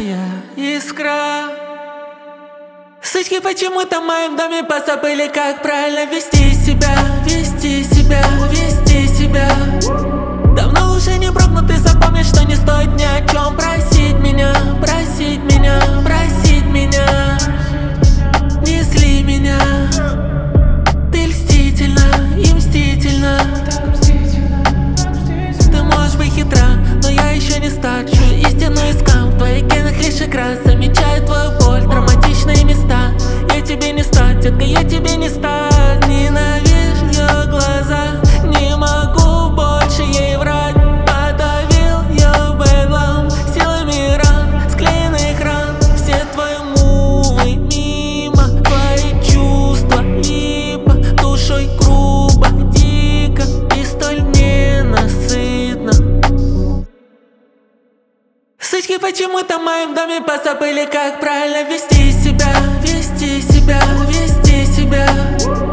горящая искра. Сучки почему-то в моем доме позабыли, как правильно вести себя, вести себя, вести себя. Давно уже не брок, но ты запомни, что не стоит ни о чем просить меня, просить меня, просить меня. Не зли меня, ты льстительна и мстительна. Ты можешь быть хитра, но я еще не старше. Истину искал, в твоих генах лишь игра. Замечаю твою боль, драматичные места. Я тебе не стать, детка, я тебе не стать. Ненавижу ее глаза, не могу больше ей врать. Подавил ее бедлом, силами ран, склеенных ран. Все твои мувы мимо, твои чувства липа. Душой грубо, дико и столь ненасытно. Сучки почему-то в моем доме позабыли, как правильно вести себя, вести себя, вести себя.